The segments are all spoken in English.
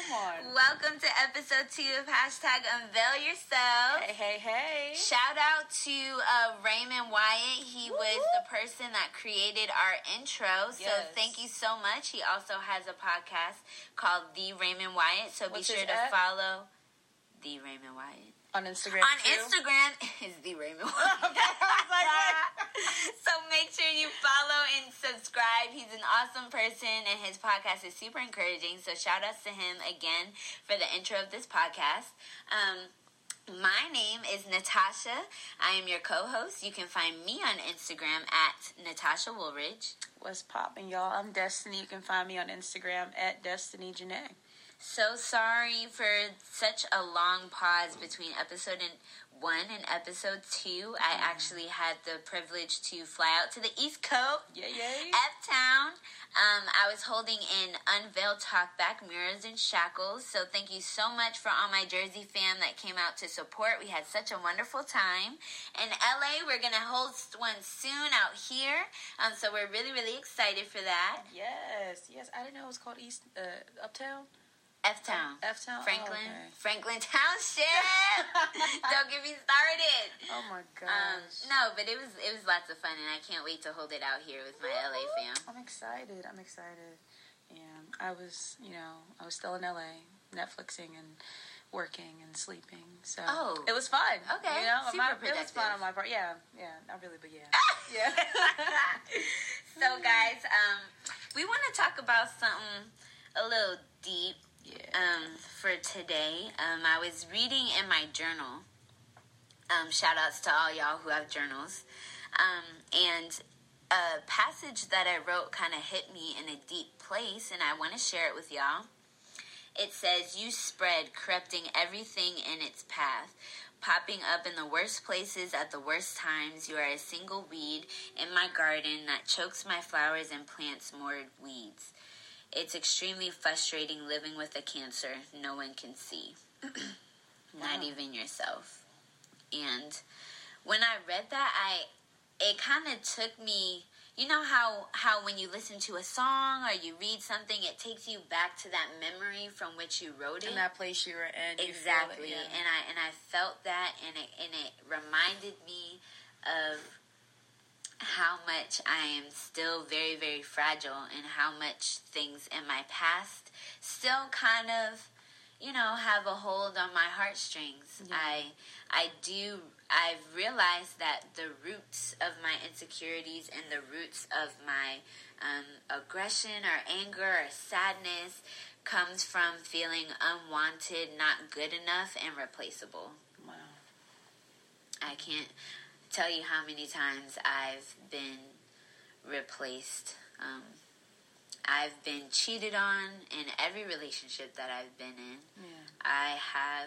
Come on. Welcome to episode 2 of Hashtag Unveil Yourself. Hey. Shout out to Raymond Wyatt. He was the person that created our intro. So thank you so much. He also has a podcast called The Raymond Wyatt. So be sure to follow The Raymond Wyatt. On Instagram Instagram is The Raymond Wyatt. So make sure you follow and subscribe. He's an awesome person and his podcast is super encouraging. So shout outs to him again for the intro of this podcast. My name is Natasha. I am your co-host. You can find me on Instagram at Natasha Woolridge. What's poppin', y'all? I'm Destiny. You can find me on Instagram at Destiny Janae. So sorry for such a long pause between episode 1 and episode 2. I actually had the privilege to fly out to the East Coast, F-Town. I was holding an Unveil Talkback, Mirrors and Shackles. So thank you so much for all my Jersey fam that came out to support. We had such a wonderful time. In LA, we're going to host one soon out here. So we're really, really excited for that. Yes. I didn't know it was called Uptown. F-Town. Franklin. Oh, okay. Franklin Township. Don't get me started. Oh my gosh. No, but it was lots of fun, and I can't wait to hold it out here with my LA fam. I'm excited. And I was still in LA, Netflixing and working and sleeping. So it was fun. Okay. Super productive. It was fun on my part. Yeah. Not really, but yeah. Yeah. So guys, we want to talk about something a little deep. For today, I was reading in my journal. Shout outs to all y'all who have journals. And a passage that I wrote kind of hit me in a deep place, and I want to share it with y'all. It says, "You spread, corrupting everything in its path, popping up in the worst places at the worst times. You are a single weed in my garden that chokes my flowers and plants more weeds. It's extremely frustrating living with a cancer no one can see, not even yourself." And when I read that, it kind of took me, you know how when you listen to a song or you read something, it takes you back to that memory from which you wrote it. In that place you were in. Exactly. You feel it, yeah. And I felt that, and it reminded me of how much I am still very, very fragile, and how much things in my past still kind of, have a hold on my heartstrings. Yeah. I've realized that the roots of my insecurities and the roots of my aggression or anger or sadness comes from feeling unwanted, not good enough, and replaceable. Wow. I can't tell you how many times I've been replaced. I've been cheated on in every relationship that I've been in. Yeah. I have,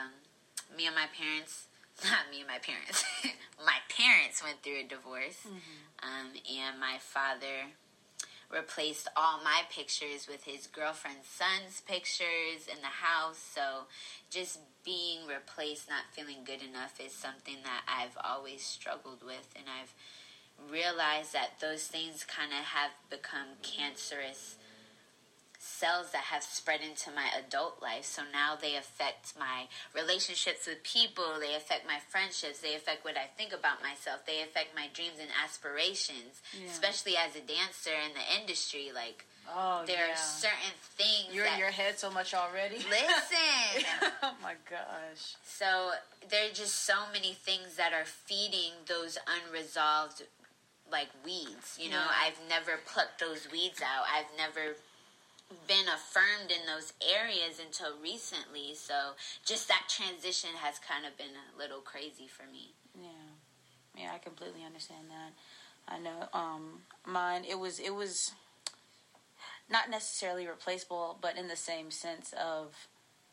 my parents went through a divorce. And my father replaced all my pictures with his girlfriend's son's pictures in the house. So just being replaced, not feeling good enough is something that I've always struggled with. And I've realized that those things kind of have become cancerous cells that have spread into my adult life. So now they affect my relationships with people. They affect my friendships. They affect what I think about myself. They affect my dreams and aspirations, especially as a dancer in the industry. Like, there are certain things. You're in your head so much already. Listen. Oh my gosh. So there are just so many things that are feeding those unresolved, like, weeds. I've never plucked those weeds out. I've never been affirmed in those areas until recently. So just that transition has kind of been a little crazy for me. Yeah, I completely understand that. I know mine, it was not necessarily replaceable, but in the same sense of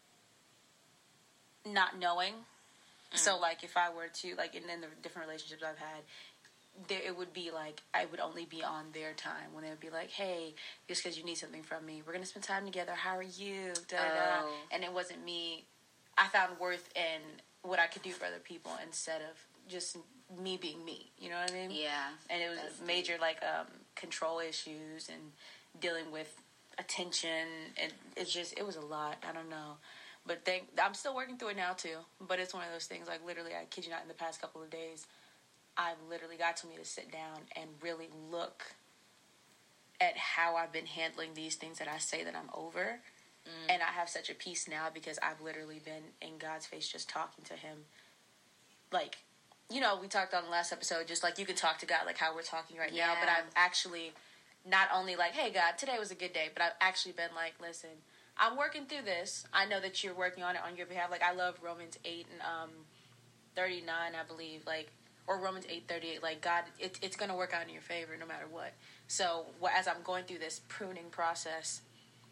not knowing. So like if I were to, like in the different relationships I've had, it would be like I would only be on their time when it would be like, hey, just because you need something from me, we're gonna spend time together. How are you? And it wasn't me. I found worth in what I could do for other people instead of just me being me. You know what I mean? Yeah. And it was major like control issues and dealing with attention, and it was a lot. I don't know. But I'm still working through it now too. But it's one of those things, like literally, I kid you not, in the past couple of days, I've literally got to me to sit down and really look at how I've been handling these things that I say that I'm over. And I have such a peace now because I've literally been in God's face just talking to him. Like, we talked on the last episode, just like you can talk to God like how we're talking right now. But I've actually not only like, hey, God, today was a good day, but I've actually been like, listen, I'm working through this. I know that you're working on it on your behalf. Like, I love Romans 8 and 39, I believe, like, or Romans 8:38. Like, God, it's going to work out in your favor no matter what. So, as I'm going through this pruning process,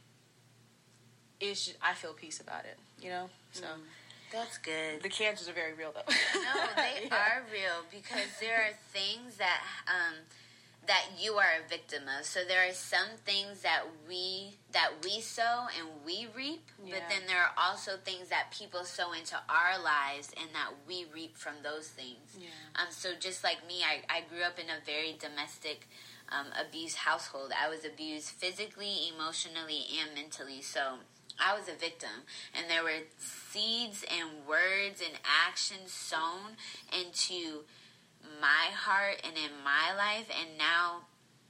I feel peace about it, So that's good. The cancers are very real, though. No, they are real because there are things that you are a victim of. So there are some things that we sow and we reap, but then there are also things that people sow into our lives and that we reap from those things. Yeah. So just like me, I grew up in a very domestic abused household. I was abused physically, emotionally, and mentally. So I was a victim, and there were seeds and words and actions sown into my heart and in my life, and now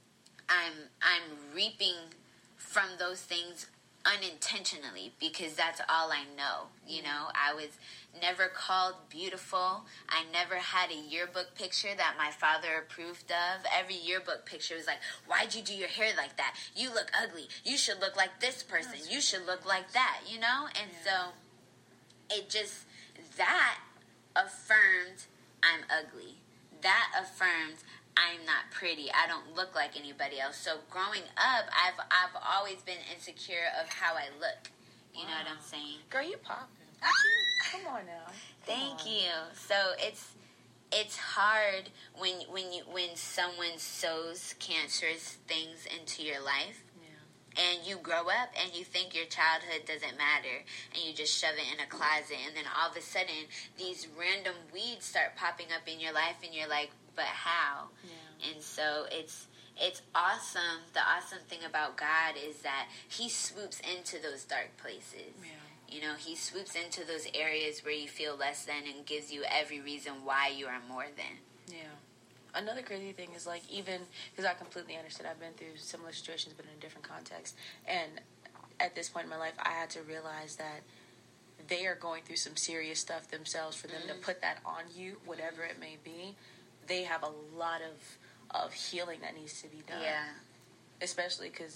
I'm reaping from those things unintentionally because that's all I know. I was never called beautiful. I never had a yearbook picture that my father approved of. Every yearbook picture was like, why'd you do your hair like that? You look ugly. You should look like this person. You should look like that, And so it just, that affirmed I'm ugly. That affirmed I'm not pretty. I don't look like anybody else. So growing up, I've always been insecure of how I look. You know what I'm saying? Girl, you popping. Come on now. Thank you. So it's hard when someone sows cancerous things into your life. And you grow up and you think your childhood doesn't matter and you just shove it in a closet, and then all of a sudden these random weeds start popping up in your life and you're like, but how? Yeah. And so it's awesome. The awesome thing about God is that he swoops into those dark places. Yeah. He swoops into those areas where you feel less than and gives you every reason why you are more than. Yeah. Another crazy thing is, like, even because I completely understood, I've been through similar situations but in a different context, and at this point in my life I had to realize that they are going through some serious stuff themselves. For them to put that on you, whatever it may be, they have a lot of healing that needs to be done. Yeah. Especially because,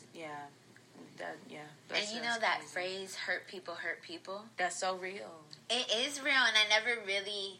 and that crazy phrase, hurt people hurt people? That's so real. It is real, and I never really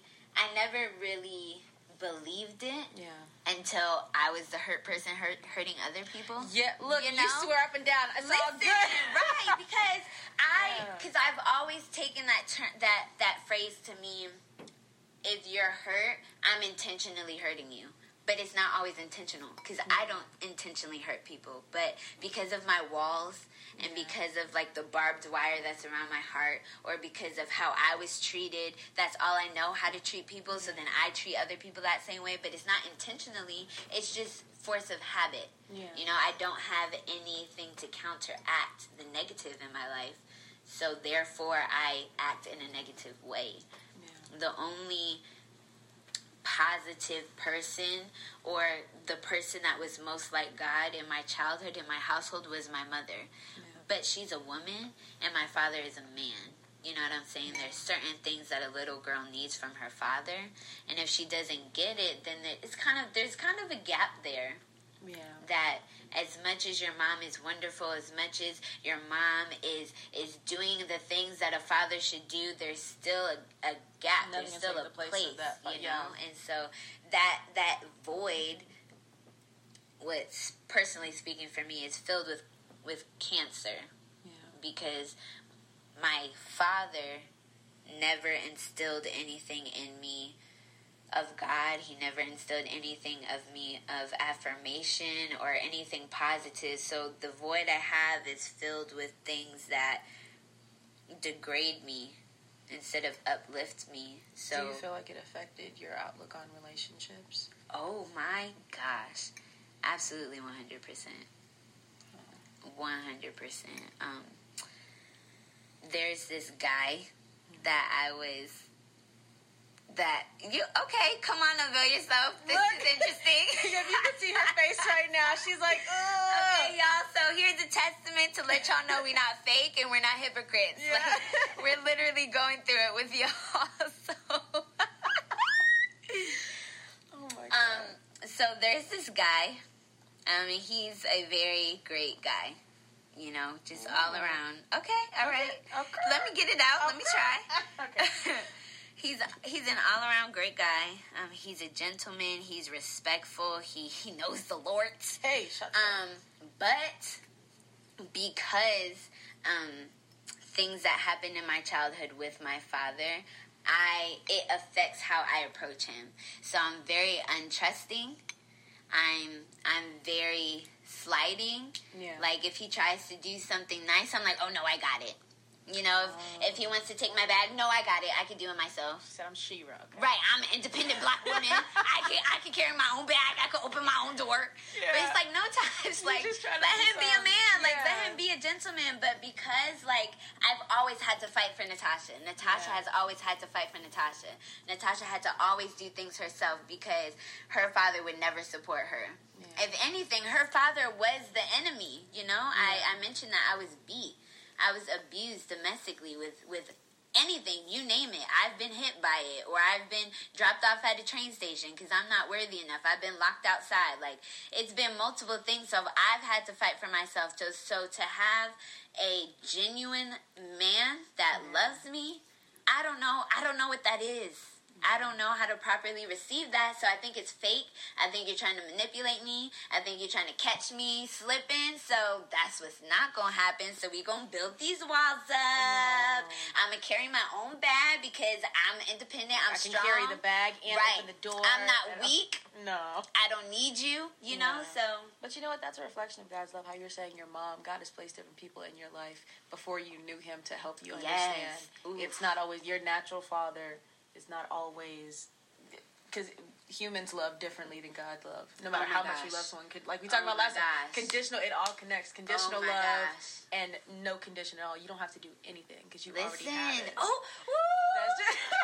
believed it until I was the hurt person hurting other people. Yeah, look, you swear up and down. It's all good. Right, because I've always taken that phrase to mean, if you're hurt, I'm intentionally hurting you. But it's not always intentional, because I don't intentionally hurt people. But because of my walls and because of, like, the barbed wire that's around my heart, or because of how I was treated, that's all I know how to treat people, so then I treat other people that same way. But it's not intentionally. It's just force of habit. Yeah. I don't have anything to counteract the negative in my life. So, therefore, I act in a negative way. Yeah. The only positive person, or the person that was most like God in my childhood, in my household, was my mother. Yeah. But she's a woman and my father is a man. You know what I'm saying? Yeah. There's certain things that a little girl needs from her father, and if she doesn't get it, then there's kind of a gap there. Yeah. That as much as your mom is wonderful, as much as your mom is doing the things that a father should do, there's still a gap. There's still a place you know? And so that void, what's personally speaking for me, is filled with cancer. Yeah. Because my father never instilled anything in me of God. He never instilled anything of me of affirmation or anything positive. So the void I have is filled with things that degrade me instead of uplift me. So do you feel like it affected your outlook on relationships? Oh my gosh. Absolutely 100%. 100%. There's this guy that okay, come on, unveil yourself. This is interesting. If you can see her face right now, she's like, ugh. Okay, y'all, so here's a testament to let y'all know we're not fake and we're not hypocrites. Yeah. Like, we're literally going through it with y'all, so. Oh my God. So there's this guy. He's a very great guy. You know, just all around. Okay, all right. Okay. Let me get it out. Let me try. Okay. He's an all-around great guy. He's a gentleman. He's respectful. He knows the Lord. Hey, shut up. But because things that happened in my childhood with my father, it affects how I approach him. So I'm very untrusting. I'm very sliding. Yeah. Like if he tries to do something nice, I'm like, oh no, I got it. You know, if he wants to take my bag, no, I got it. I can do it myself. So I'm She-Ra. Okay. Right, I'm an independent black woman. I can carry my own bag. I can open my own door. Yeah. But it's like no times, like let him be a man, like let him be a gentleman. But because like I've always had to fight for Natasha. Natasha has always had to fight for Natasha. Natasha had to always do things herself because her father would never support her. Yeah. If anything, her father was the enemy. You know, I mentioned that I was beat. I was abused domestically with anything, you name it. I've been hit by it, or I've been dropped off at a train station because I'm not worthy enough. I've been locked outside. Like, it's been multiple things, so I've had to fight for myself. So to have a genuine man that loves me, I don't know what that is. I don't know how to properly receive that, so I think it's fake. I think you're trying to manipulate me. I think you're trying to catch me slipping, so that's what's not going to happen. So we going to build these walls up. I'm going to carry my own bag because I'm independent. I'm strong. I can carry the bag and open the door. I'm not weak. No. I don't need you, you know, so. But you know what? That's a reflection of God's love. How you're saying your mom, God has placed different people in your life before you knew him to help you understand. It's not always your natural father. It's not always, because humans love differently than God love. No matter how much you love someone, like we talked about last time, conditional, it all connects. Conditional love and no condition at all. You don't have to do anything because you already have it. That's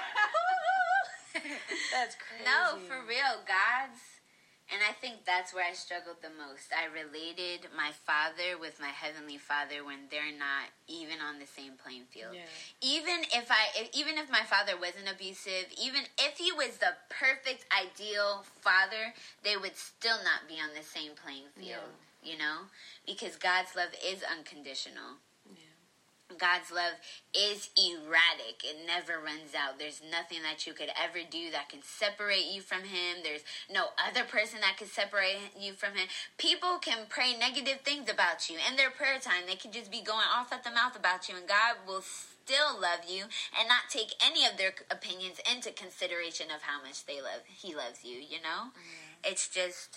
just that's crazy. No, for real, and I think that's where I struggled the most. I related my father with my heavenly father when they're not even on the same playing field. Yeah. Even if my father wasn't abusive, even if he was the perfect ideal father, they would still not be on the same playing field. Yeah. You know, because God's love is unconditional. God's love is erratic. It never runs out. There's nothing that you could ever do that can separate you from him. There's no other person that could separate you from him. People can pray negative things about you in their prayer time. They can just be going off at the mouth about you, and God will still love you and not take any of their opinions into consideration of how much he loves you, you know? It's just,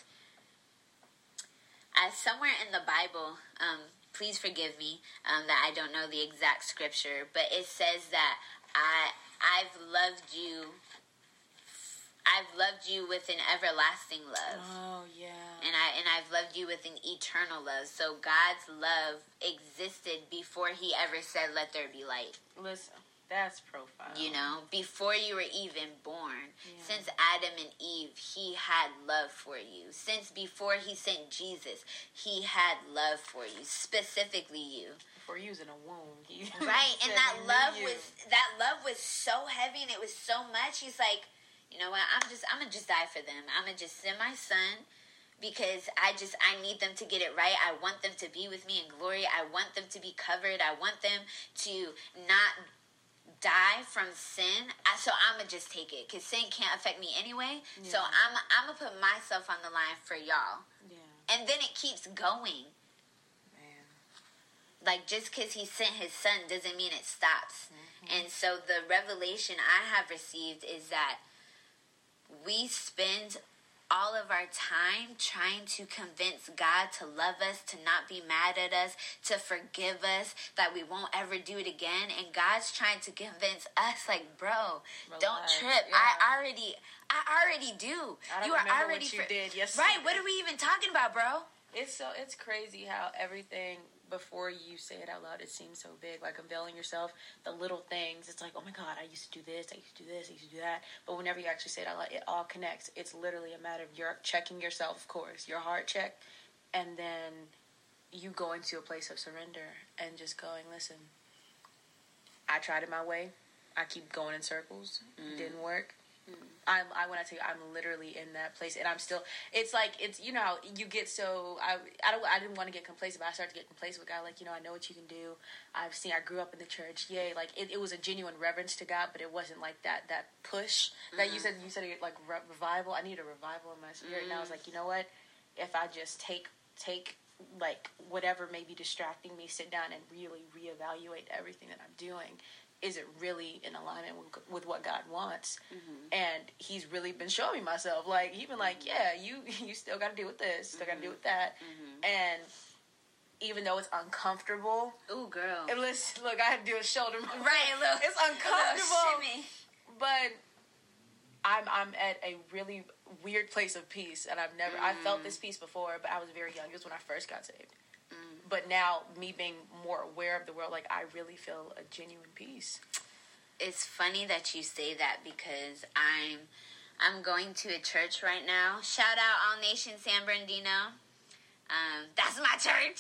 somewhere in the Bible, please forgive me that I don't know the exact scripture, but it says that I've loved you with an everlasting love. Oh yeah. And I've loved you with an eternal love. So God's love existed before he ever said, "Let there be light." Listen, that's profound. You know, before you were even born, since Adam and Eve, he had love for you. Since before he sent Jesus, he had love for you, specifically you. Before you was in a womb, right? And that love was so heavy, and it was so much. He's like, you know what? I'm gonna just die for them. I'm gonna just send my son. Because I need them to get it right. I want them to be with me in glory. I want them to be covered. I want them to not die from sin. So I'm going to just take it. Because sin can't affect me anyway. Yeah. So I'm going to put myself on the line for y'all. Yeah. And then it keeps going. Man. Like, just because he sent his son doesn't mean it stops. Mm-hmm. And so the revelation I have received is that we spend all of our time trying to convince God to love us, to not be mad at us, to forgive us, that we won't ever do it again. And God's trying to convince us, like, bro, relax. Don't trip. Yeah. I already do. You are already what you did yesterday. Right. What are we even talking about, bro? It's crazy how everything before you say it out loud, it seems so big. Like unveiling yourself, the little things. It's like, oh my God, I used to do this, I used to do this, I used to do that. But whenever you actually say it out loud, it all connects. It's literally a matter of you're checking yourself, of course, your heart check, and then you go into a place of surrender and just going, listen, I tried it my way. I keep going in circles. Didn't work. When I tell you, I'm literally in that place, and I'm still. It's like you know how you get so. I didn't want to get complacent, but I started to get complacent with God. Like, you know, I know what you can do. I grew up in the church. Yay! Like it was a genuine reverence to God, but it wasn't like that push that you said. You said like revival. I need a revival in my spirit, and I was like, you know what? If I just take like whatever may be distracting me, sit down and really reevaluate everything that I'm doing. Is it really in alignment with what God wants? And he's really been showing me myself. Like, he's been like, yeah, you still got to deal with this, still got to deal with that. And even though it's uncomfortable. Ooh, girl. Listen, look, I had to do a shoulder movement. Right, look. It's uncomfortable. Shimmy. But I'm at a really weird place of peace. And I felt this peace before, but I was very young. It was when I first got saved. But now, me being more aware of the world, like, I really feel a genuine peace. It's funny that you say that because I'm going to a church right now. Shout out All Nations San Bernardino. That's my church.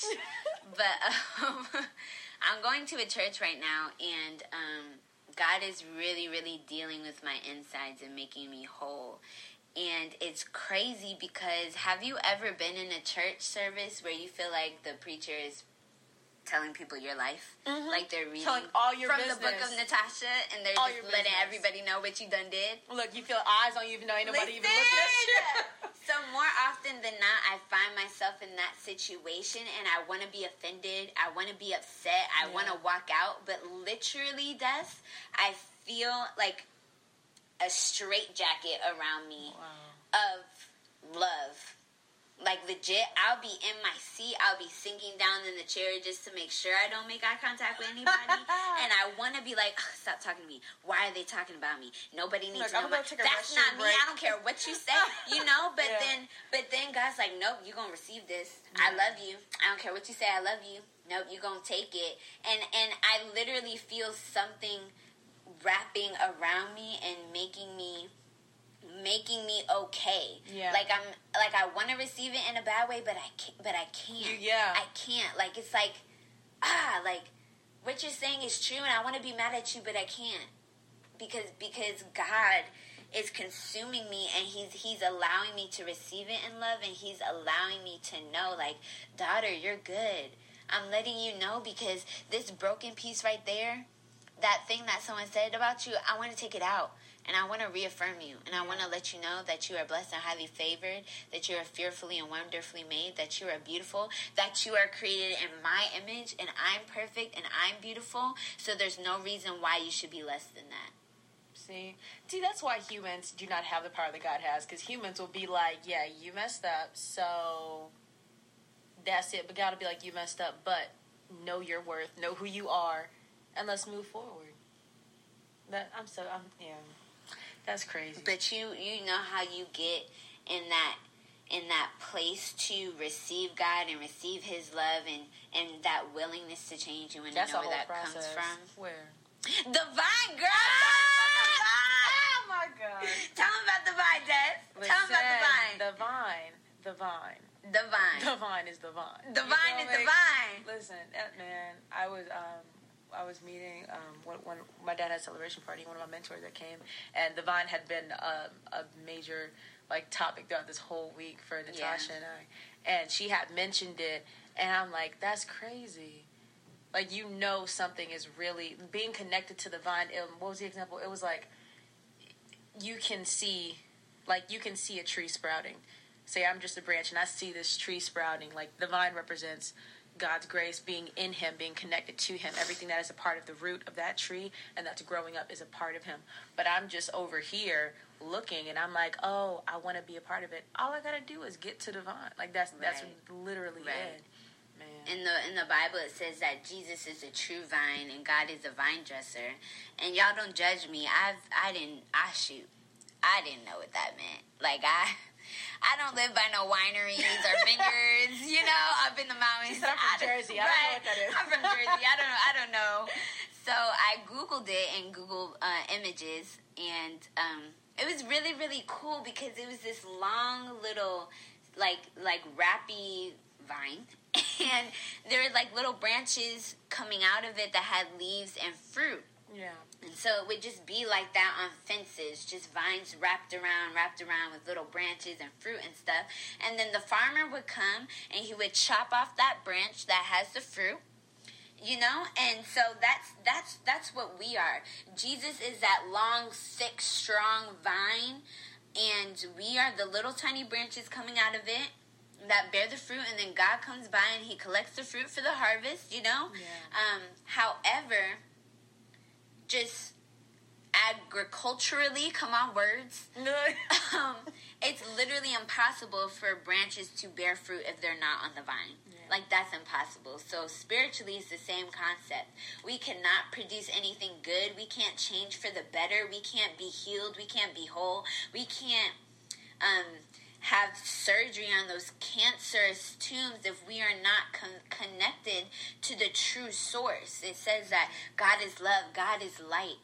But I'm going to a church right now, and God is really, really dealing with my insides and making me whole. And it's crazy because have you ever been in a church service where you feel like the preacher is telling people your life? Like they're reading telling all your from business. The book of Natasha, and they're all just letting everybody know what you done did? Look, you feel eyes on you even though ain't nobody even looking at you. So more often than not, I find myself in that situation, and I want to be offended. I want to be upset. I want to walk out. But literally, Des, I feel like a straitjacket around me of love. Like, legit, I'll be in my seat. I'll be sinking down in the chair just to make sure I don't make eye contact with anybody. And I want to be like, stop talking to me. Why are they talking about me? Nobody needs to know. That's not me. I don't care what you say, you know? But then God's like, nope, you're going to receive this. I love you. I don't care what you say. I love you. Nope, you're going to take it. And I literally feel something wrapping around me and making me okay. Like I want to receive it in a bad way, but I can't. I can't. Like, it's like like what you're saying is true, and I want to be mad at you, but I can't because God is consuming me, and he's allowing me to receive it in love, and he's allowing me to know, like, daughter, you're good. I'm letting you know because this broken piece right there, that thing that someone said about you, I want to take it out. And I want to reaffirm you. And I want to let you know that you are blessed and highly favored, that you are fearfully and wonderfully made, that you are beautiful, that you are created in my image, and I'm perfect, and I'm beautiful. So there's no reason why you should be less than that. See, that's why humans do not have the power that God has. Because humans will be like, yeah, you messed up, so that's it. But God will be like, you messed up, but know your worth, know who you are, and let's move forward. That's crazy. But you know how you get in that place to receive God and receive his love and that willingness to change you and that's to know where that process. comes from? Where? The vine, girl! Oh my God. Tell them about the vine, Des. Tell them about the vine. The vine. The vine. The vine is the vine. The vine is the vine. Listen, man, I was meeting when my dad had a celebration party. One of my mentors that came, and the vine had been a major topic throughout this whole week for Natasha and I, and she had mentioned it, and I'm like, that's crazy. Like, something is really being connected to the vine. What was the example? It was like you can see a tree sprouting. Say I'm just a branch, and I see this tree sprouting. Like, the vine represents God's grace, being in him, being connected to him. Everything that is a part of the root of that tree and that's growing up is a part of him. But I'm just over here looking, and I'm like, oh, I want to be a part of it. All I gotta do is get to the vine. Like, that's literally it. Man. In the Bible, it says that Jesus is a true vine and God is a vine dresser. And y'all don't judge me. I didn't know what that meant. Like, I don't live by no wineries or vineyards, up in the mountains. I'm from Jersey. I don't know what that is. I'm from Jersey. I don't know. So I Googled it in Google Images, and it was really, really cool because it was this long little, like wrappy vine, and there were like little branches coming out of it that had leaves and fruit. Yeah. And so it would just be like that on fences, just vines wrapped around with little branches and fruit and stuff. And then the farmer would come and he would chop off that branch that has the fruit, And so that's what we are. Jesus is that long, thick, strong vine, and we are the little tiny branches coming out of it that bear the fruit, and then God comes by and he collects the fruit for the harvest, Yeah. However, just agriculturally, come on, words. It's literally impossible for branches to bear fruit if they're not on the vine. Yeah. Like, that's impossible. So spiritually, it's the same concept. We cannot produce anything good. We can't change for the better. We can't be healed. We can't be whole. We can't have surgery on those cancerous tombs if we are not connected to the true source. It says that God is love, God is light,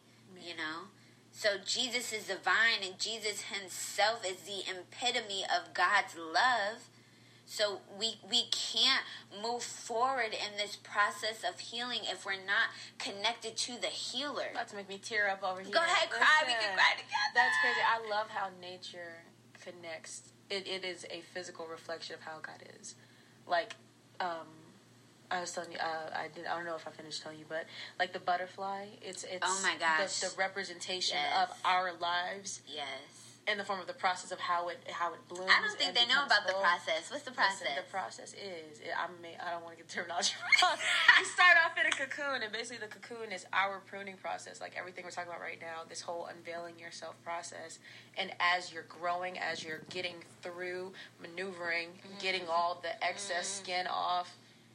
So Jesus is the vine, and Jesus himself is the epitome of God's love. So we can't move forward in this process of healing if we're not connected to the healer. About to make me tear up over here. Go ahead, cry. We can cry together. That's crazy. I love how nature connects. It is a physical reflection of how God is. Like, I was telling you, I don't know if I finished telling you, but like the butterfly, it's oh my gosh, the representation of our lives. Yes. In the form of the process of how it blooms. I don't think they know about the process. What's the process? Listen, the process is, I don't want to get the terminology wrong. You start off in a cocoon, and basically the cocoon is our pruning process, like everything we're talking about right now, this whole unveiling yourself process. And as you're growing, as you're getting through, maneuvering, getting all the excess skin off,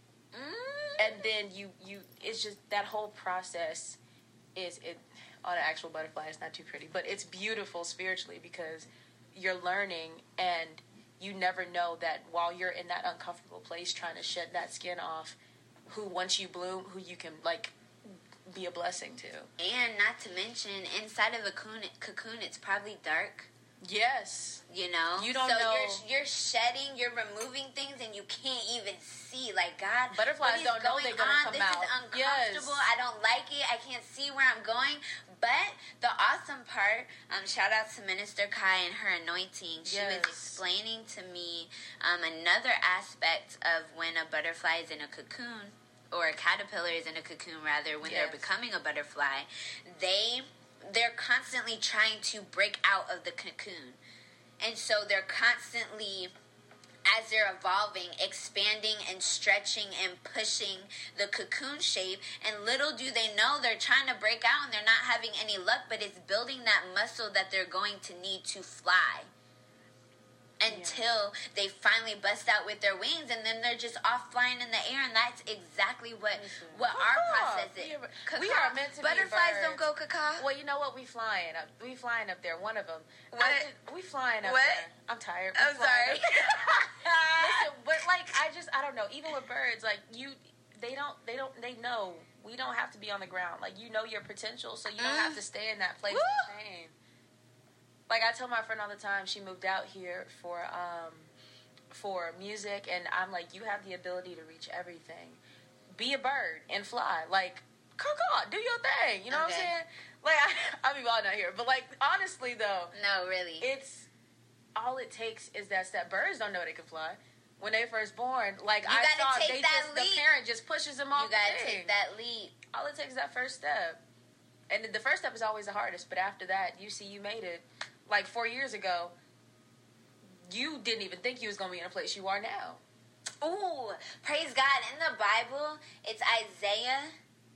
and then you it's just that whole process is it. On an actual butterfly, it's not too pretty, but it's beautiful spiritually because you're learning, and you never know that while you're in that uncomfortable place trying to shed that skin off, who once you bloom, who you can like be a blessing to. And not to mention, inside of a cocoon, it's probably dark. Yes. You don't know. You're shedding, you're removing things, and you can't even see. Like, God, butterflies don't know they're going to come out. This is uncomfortable. Yes. I don't like it. I can't see where I'm going. But the awesome part, shout out to Minister Kai and her anointing. She was explaining to me another aspect of when a butterfly is in a cocoon, or a caterpillar is in a cocoon, rather, when they're becoming a butterfly. They're constantly trying to break out of the cocoon. And so they're constantly, as they're evolving, expanding and stretching and pushing the cocoon shape. And little do they know they're trying to break out and they're not having any luck, but it's building that muscle that they're going to need to fly. Until they finally bust out with their wings, and then they're just off flying in the air, and that's exactly what our process is. We are meant to butterflies be don't go caca. Well, you know what? We flying up there. One of them. What? We flying up what? there. I'm tired. I'm sorry. Listen, but like I don't know. Even with birds, like they know we don't have to be on the ground. Like, you know your potential, so you don't have to stay in that place of pain. Like, I tell my friend all the time, she moved out here for music, and I'm like, you have the ability to reach everything. Be a bird and fly. Like, do your thing. You know what I'm saying? Like, I mean, well, not here, but like, honestly though, no, really, it's all it takes is that birds don't know they can fly. When they first born, like, the parent just pushes them off. You gotta take that leap. All it takes is that first step, and the first step is always the hardest. But after that, you made it. Like 4 years ago, you didn't even think you was going to be in a place you are now. Ooh, praise God. In the Bible, it's Isaiah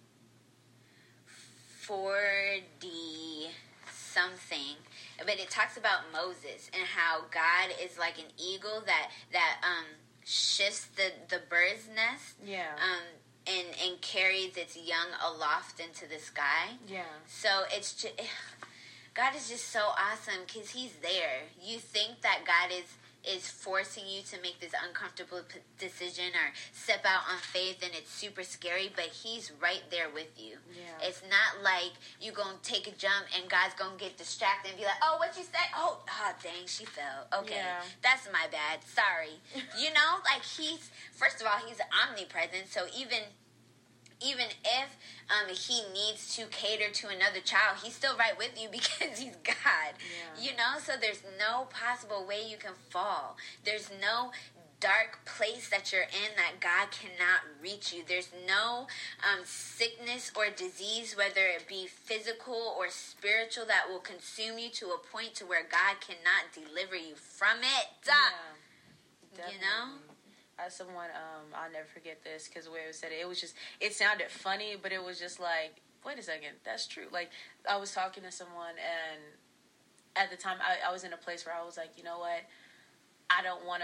40 something. But it talks about Moses and how God is like an eagle that shifts the bird's nest. Yeah. And carries its young aloft into the sky. Yeah. So it's just... God is just so awesome because He's there. You think that God is forcing you to make this uncomfortable decision or step out on faith, and it's super scary, but He's right there with you. Yeah. It's not like you gonna take a jump and God's gonna get distracted and be like, oh, what you say? Oh, dang, she fell. Okay, that's my bad. Sorry. You know, like first of all, He's omnipresent, so even if He needs to cater to another child, He's still right with you because He's God. Yeah. You know, so there's no possible way you can fall. There's no dark place that you're in that God cannot reach you. There's no sickness or disease, whether it be physical or spiritual, that will consume you to a point to where God cannot deliver you from it. Yeah, you know? As someone, I'll never forget this because the way it was said, it sounded funny, but it was just like, wait a second, that's true. Like, I was talking to someone, and at the time, I was in a place where I was like, you know what, I don't want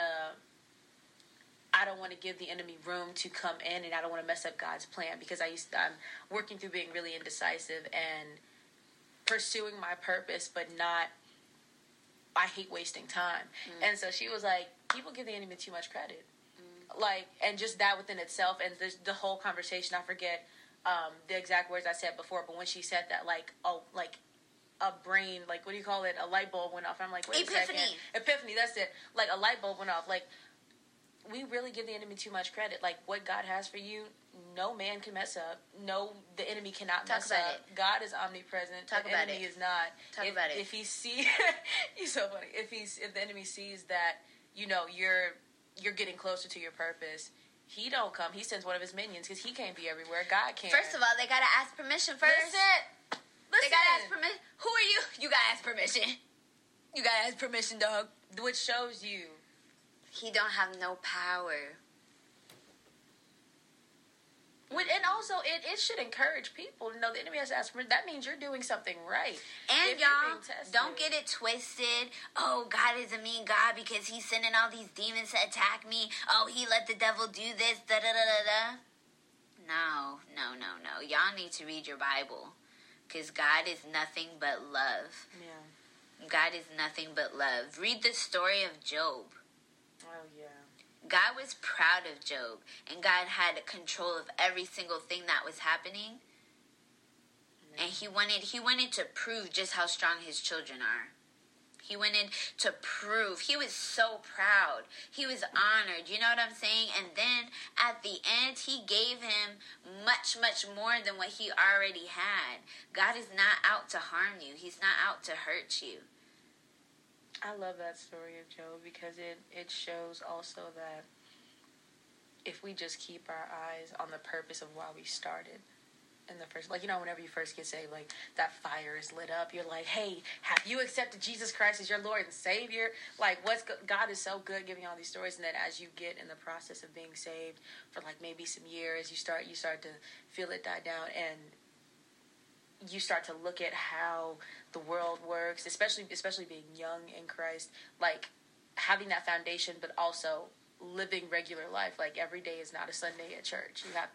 to give the enemy room to come in, and I don't want to mess up God's plan, because I'm working through being really indecisive and pursuing my purpose, but I hate wasting time. Mm. And so she was like, people give the enemy too much credit. Like, and just that within itself, and the whole conversation, I forget the exact words I said before, but when she said that, like, oh, like a brain, like, what do you call it? A light bulb went off. I'm like, wait a second. Epiphany, that's it. Like, a light bulb went off. Like, we really give the enemy too much credit. Like, what God has for you, no man can mess up. No, the enemy cannot mess up. God is omnipresent. The enemy is not. If he sees, he's so funny. If the enemy sees that, you know, you're getting closer to your purpose, he don't come. He sends one of his minions because he can't be everywhere. God can. First of all, they gotta ask permission first. Listen. They gotta ask permission. Who are you? You gotta ask permission. You gotta ask permission, dog. Which shows you he don't have no power. And also, it should encourage people to know the enemy has to ask permission. That means you're doing something right. And y'all, don't get it twisted. Oh, God is a mean God because He's sending all these demons to attack me. Oh, He let the devil do this. Da-da-da-da-da. No. Y'all need to read your Bible. Because God is nothing but love. Yeah. God is nothing but love. Read the story of Job. Oh, yeah. God was proud of Job, and God had control of every single thing that was happening. Mm-hmm. And he wanted to prove just how strong his children are. He wanted to prove. He was so proud. He was honored. You know what I'm saying? And then at the end, He gave him much, much more than what he already had. God is not out to harm you. He's not out to hurt you. I love that story of Job because it shows also that if we just keep our eyes on the purpose of why we started in the first, like, you know, whenever you first get saved, like, that fire is lit up. You're like, hey, have you accepted Jesus Christ as your Lord and Savior? Like, God is so good giving all these stories, and then as you get in the process of being saved for, like, maybe some years, you start to feel it die down, and you start to look at how the world works, especially being young in Christ, like having that foundation, but also living regular life. Like, every day is not a Sunday at church. You have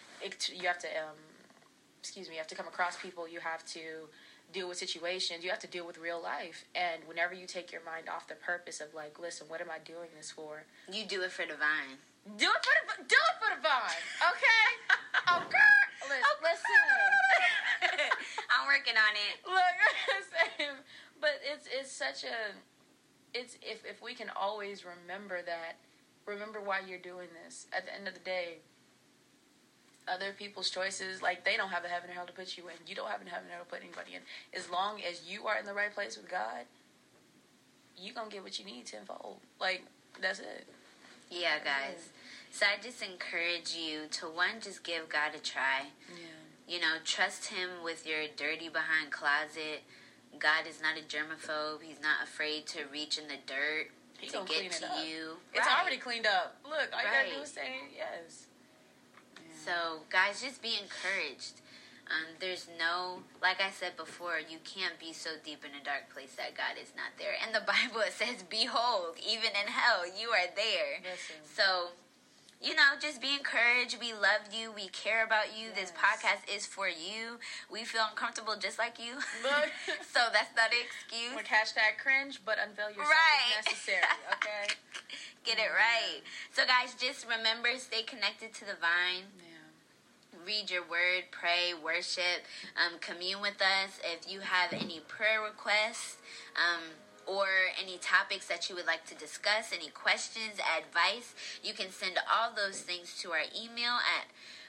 to come across people. You have to deal with situations. You have to deal with real life. And whenever you take your mind off the purpose of, like, listen, what am I doing this for? You do it for the vine. Do it for the vine. Okay? Oh, girl. Listen. I'm working on it. Look, but it's such a, if we can always remember why you're doing this. At the end of the day, other people's choices, like, they don't have a heaven or hell to put you in. You don't have a heaven or hell to put anybody in. As long as you are in the right place with God, you're going to get what you need to unfold. Like, that's it. Yeah, guys. So I just encourage you to, one, just give God a try. Yeah. You know, trust Him with your dirty behind closet. God is not a germaphobe. He's not afraid to reach in the dirt to get to you. It's already cleaned up. Look, all you gotta do is say yes. Yeah. So, guys, just be encouraged. There's no, like I said before, you can't be so deep in a dark place that God is not there. In the Bible, it says, behold, even in hell, you are there. Listen. So, just be encouraged. We love you. We care about you. Yes. This podcast is for you. We feel uncomfortable just like you. So that's not an excuse. Like #cringe, but unveil yourself if necessary, okay? Get it right. So guys, just remember, stay connected to the vine. Yeah. Read your word, pray, worship, commune with us. If you have any prayer requests, or any topics that you would like to discuss, any questions, advice, you can send all those things to our email at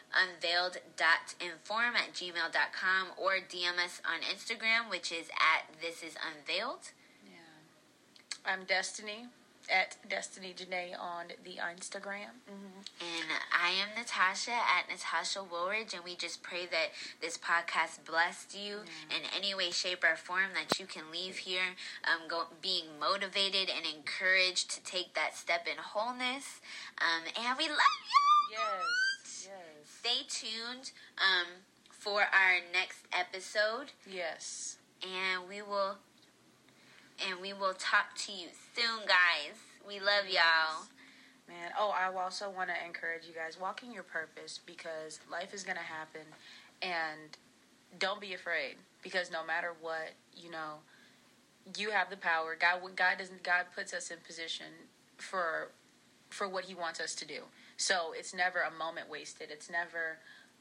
unveiled.inform@gmail.com or DM us on Instagram, which is @thisisunveiled. Yeah. I'm Destiny at Destiny Janae on the Instagram. Mm-hmm. And I am Natasha at Natasha Woolridge, and we just pray that this podcast blessed you in any way, shape, or form, that you can leave here being motivated and encouraged to take that step in wholeness. And we love you! Yes. Stay tuned for our next episode. Yes. And we will talk to you soon, guys. We love y'all. Man, I also want to encourage you guys, walk in your purpose, because life is going to happen, and don't be afraid, because no matter what, you have the power. God puts us in position for what He wants us to do. So it's never a moment wasted. It's never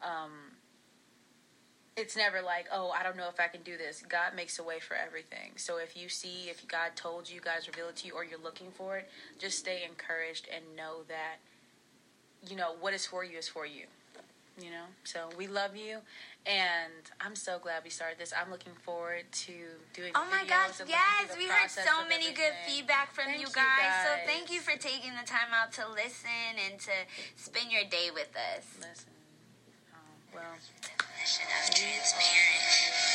like, I don't know if I can do this. God makes a way for everything. So if God told you, God's revealed it to you, or you're looking for it, just stay encouraged and know that, what is for you is for you. So we love you, and I'm so glad we started this. I'm looking forward to doing Oh my gosh, yes. We heard so many good feedback from you guys. So thank you for taking the time out to listen and to spend your day with us. Listen. Well, definition of transparent.